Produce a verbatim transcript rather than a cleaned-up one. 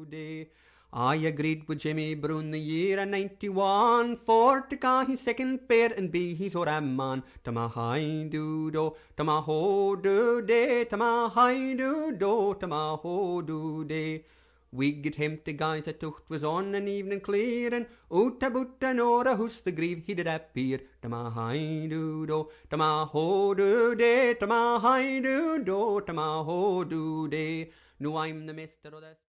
day. I agreed with Jimmy Brown the year of ninety-one for to ca his second pair and be his ora man. To ma hi do do, to ma ho do day, to ma hi do do, to ma ho do day. We get him to guys a tucht was on an evening clear and out about an ora hoose the grieve he did appear. To ma hi do do, to ma ho do day, to ma hi do do, to ma ho do day. No, I'm the mister of this.